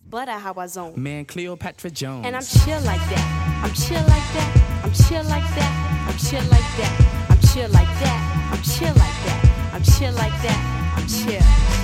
Butter how I zone. Man, Cleopatra Jones. And I'm chill like that. I'm chill like that. I'm chill like that. I'm chill like that. I'm chill like that. I'm chill like that. I'm chill like that. I'm chill.